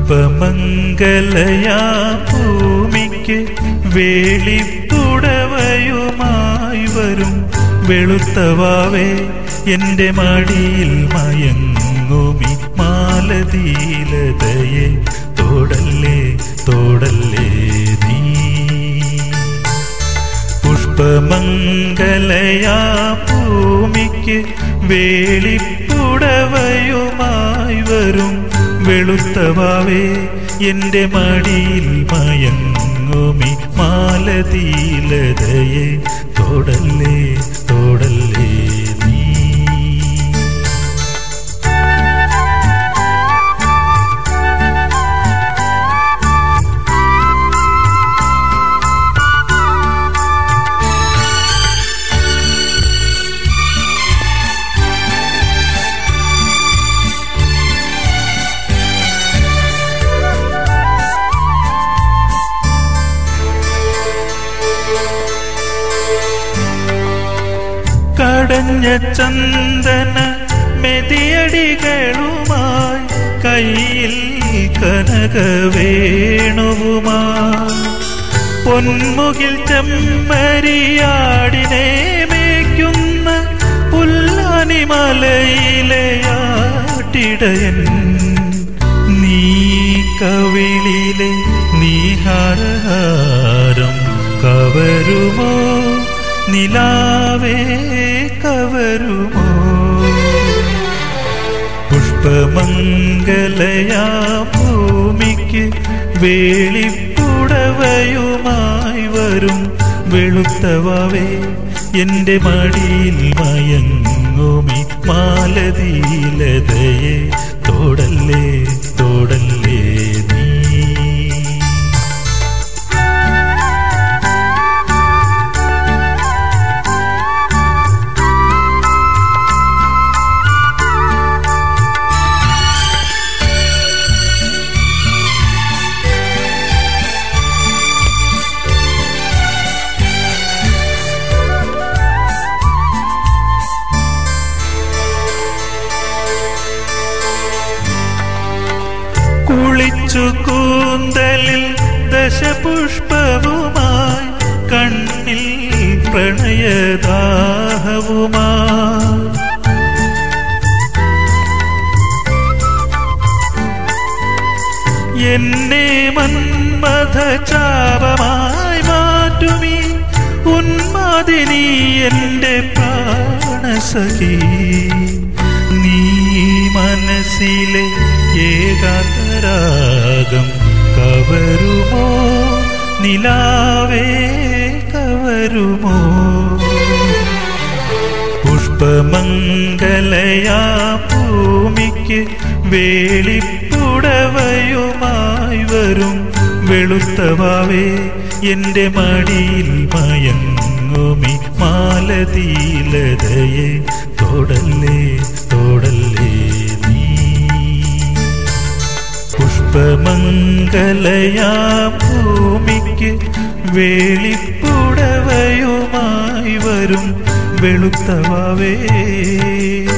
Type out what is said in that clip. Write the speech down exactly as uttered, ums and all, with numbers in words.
പുഷ്പമംഗലയാ ഭൂമിക്ക് വേളിപ്പുടവയുമായി വരും വെളുത്തവാവേ എന്റെ മടിയിൽ മയങ്ങുമി മാലതീലതയെ തോടല്ലേ തോടല്ലേ നീ. പുഷ്പമംഗലയാ ഭൂമിക്ക് വേളിപ്പുടവയുമായി വരും വെളുത്തവാവേ എന്റെ മടിയിൽ മയങ്ങുമി മാലതീലതയെ തോടല്ലേ തോടല്ലേ നീ. കടഞ്ഞ ചന്ദന മെതിയടികളുമായി കയ്യിൽ കനകവേണുവുമായി പൊന്മുകിൽ ചെമ്മരിയാടിനെ മേയ്ക്കുന്ന പുല്ലാനിമലയിലെ ആട്ടിടയൻ നീ. കവിളിലെ നീഹാരഹാരം കവരുമോ നിലാവേ കവരുമോ. പുഷ്പമംഗലയാ ഭൂമിക്ക് വേളിപ്പുടവയുമായി വരും വെളുത്തവാവേ എന്റെ മടിയിൽ മയങ്ങുമി മാലതീലതയെ തോടല്ലേ തോടല്ലേ നീ. കുളിച്ചു കൂന്തലിൽ ദശപുഷ്പവുമായി കണ്ണിൽ പ്രണയദാഹവുമായി എന്നെ മന്മഥചാപമായി മാറ്റുമീ ഉന്മാദിനി എന്റെ പ്രാണസഖി. നീ മനസ്സിലെ ഏകാന്തരാഗം കവരുമോ നിലാവേ കവരുമോ. പുഷ്പമംഗലയാ ഭൂമിക്ക് വേളിപ്പുടവയുമായി വരും വെളുത്തവാവേ എന്റെ മടിയിൽ മയങ്ങുമി മാലതീലതയെ തോടല്ലേ തോടല്ലേ നീ. പുഷ്പമംഗലയാ ഭൂമിക്ക് വേളിപ്പുടവയുമായി വരും വെളുത്തവാവേ